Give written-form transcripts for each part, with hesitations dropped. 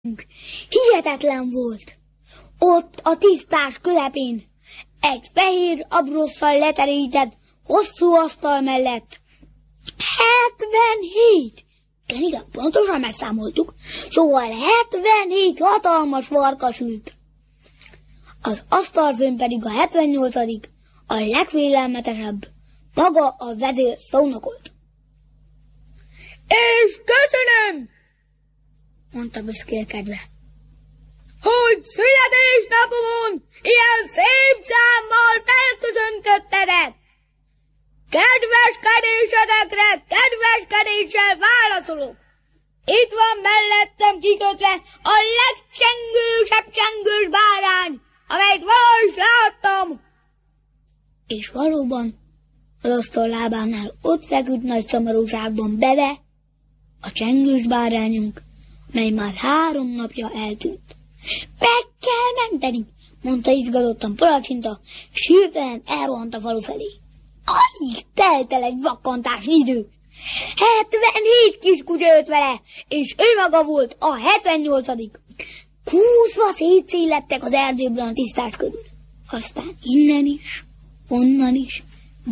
Hihetetlen volt. Ott a tisztás közepén, egy fehér abrosszal leterített, hosszú asztal mellett 77, igen, pontosan megszámoltuk, szóval 77 hatalmas farkas ült. Az asztalfőn pedig a 78., a legfélelmetesebb, maga a vezér szónokolt. És köszönöm, mondta büszkélkedve, hogy születésnapomon ilyen szép számmal felköszöntöttetek. Kedveskedésedekre kedveskedéssel válaszolok. Itt van mellettem kikötve a legcsengősebb csengős bárány, amelyet valaha is láttam. És valóban az asztal lábánál ott feküdt nagy szomorúságban beve a csengős bárányunk, mely már 3 napja eltűnt. Meg kell menteni, mondta izgatottan Palacsinta, és hirtelen elrohant a falu felé. Alig telt el egy vakkantásnyi idő. 77 kiskutya jött vele, és ő maga volt a 78. Kúszva szétszélettek az erdőből a tisztás körül. Aztán innen is, onnan is,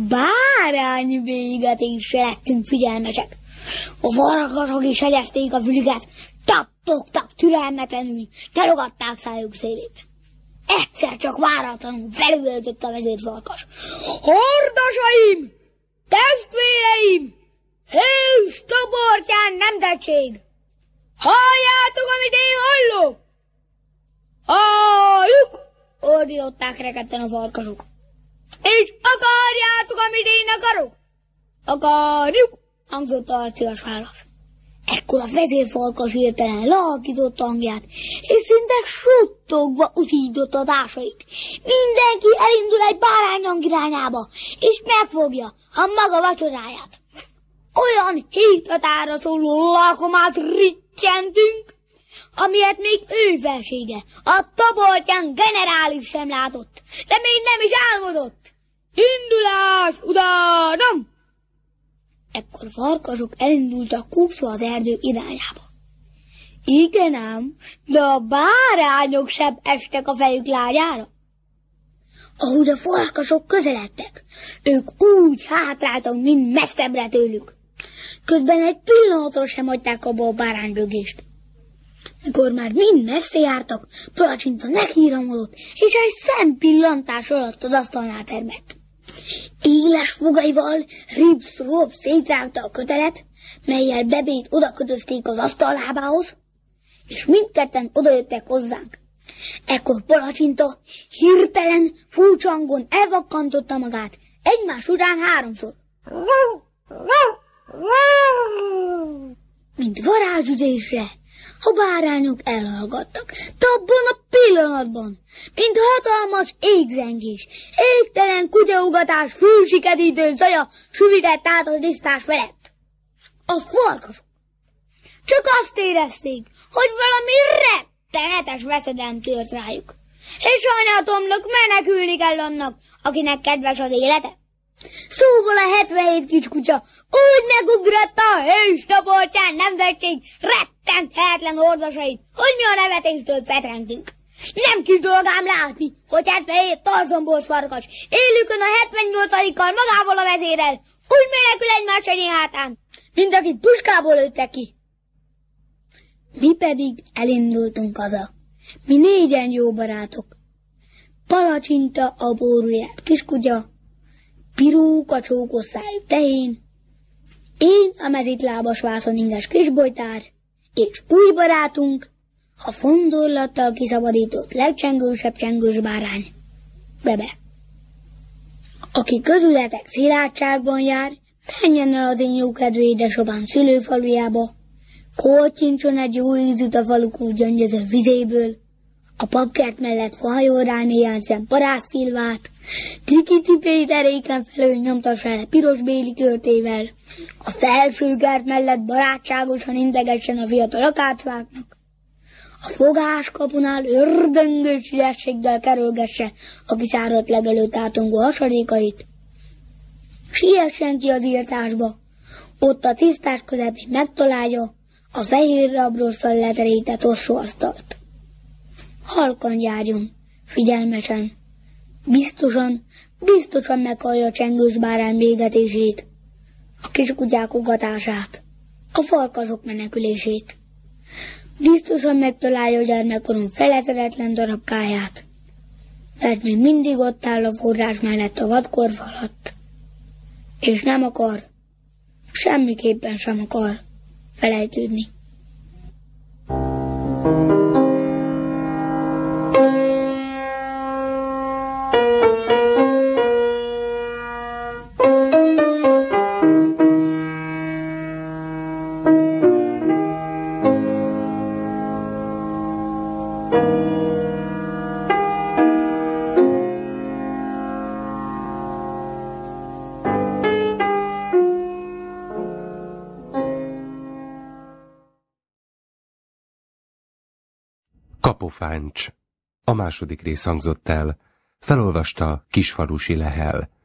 bárányvégetésre lettünk figyelmesek. A farkasok is hegyezték a fülüket, tappogtak türelmetlenül, telogatták szájuk szélét. Egyszer csak váratlanul felüvöltött a vezérfarkas. Hordasaim! Testvéreim! Hős csoportján nemzetség! Halljátok, amit én hallok! Halljuk! Ordították rekedten a farkasok. És akarjátok, amit én akarok? Akarjuk! Hangzott a harcias válasz. Ekkor a vezérfarkas hirtelen lehalkította hangját, és szinte suttogva uszította a társait. Mindenki elindul egy bárányhang irányába, és megfogja a maga vacsoráját. Olyan héthatára szóló lakomát riccsentünk, amilyet még ő felsége, a Toboltyán generális sem látott, de még nem is álmodott. Indulás utánam! Ekkor a farkasok elindultak kúszva az erdő irányába. Igen ám, de a bárányok sem estek a fejük lágyára. Ahogy a farkasok közeledtek, ők úgy hátráltak, mint messzebbre tőlük. Közben egy pillanatra sem hagyták abba a báránybögést. Mikor már mind messze jártak, Palacsinta nekiramodott, és egy szempillantás alatt az asztalnál termett. Éles fogaival ripsz-ropsz szétrágta a kötelet, mellyel Bebét odakötözték az asztal lábához, és mindketten odajöttek hozzánk. Ekkor Palacsinta hirtelen furcsa hangon elvakkantotta magát, egymás után 3-szor. Mint varázsütésre a bárányok elhallgattak, de abban a pillanatban, mint hatalmas égzengés, égtelen kutyaugatás, fülsikedítő zaja süvített át a tisztás felett. A farkasok csak azt érezték, hogy valami rettenetes veszedelem tört rájuk, és sajnálatomnak menekülni kell annak, akinek kedves az élete. Szóval a 77 kiskutya úgy megugrott a hős Toboltyán nemzetség rettenthetetlen hordosait, hogy mi a nevetéstől fetrengtünk. Nem kis dolgám látni, hogy 77 tarzombolt farkas élükön a 78-kal magával a vezérrel úgy menekül egymás enyém hátán, mint akit puskából lőttek ki. Mi pedig elindultunk haza, mi 4 jó barátok. Palacsinta a bóruját kiskutya, Piróka a csókos szájú tehén, én a mezitlábas vászoninges kisbolytár, és új barátunk, a fondorlattal kiszabadított legcsengősebb csengős bárány, Bebe. Aki közületek szilárdságban jár, menjen el az én jókedvű édesapám szülőfalujába, kócsincson egy jó ízűt a falukú gyöngyöző vizéből, a papkert mellett fajol rá néhány szem parászszilvát, Trikiti Péteréken felől nyomtassa le piros béli körtével, a felsőkert mellett barátságosan integessen a fiatal akácfáknak, a fogáskapunál ördöngös ürességgel kerülgesse a kiszáradt legelőtt átongó hasadékait, siessen ki az írtásba, ott a tisztás közepén megtalálja a fehér rabrosszal leterített oszlóasztalt. Halkan járjon, figyelmesen, biztosan meghallja a csengős bárány végetését, a kiskutyák ugatását, a farkasok menekülését. Biztosan megtalálja a gyermekkorom felethetetlen darabkáját, mert még mindig ott áll a forrás mellett a vadkorf alatt, és nem akar, semmiképpen sem akar felejtődni. Kapofáncs. A második rész hangzott el. Felolvasta Kisfalusi Lehel.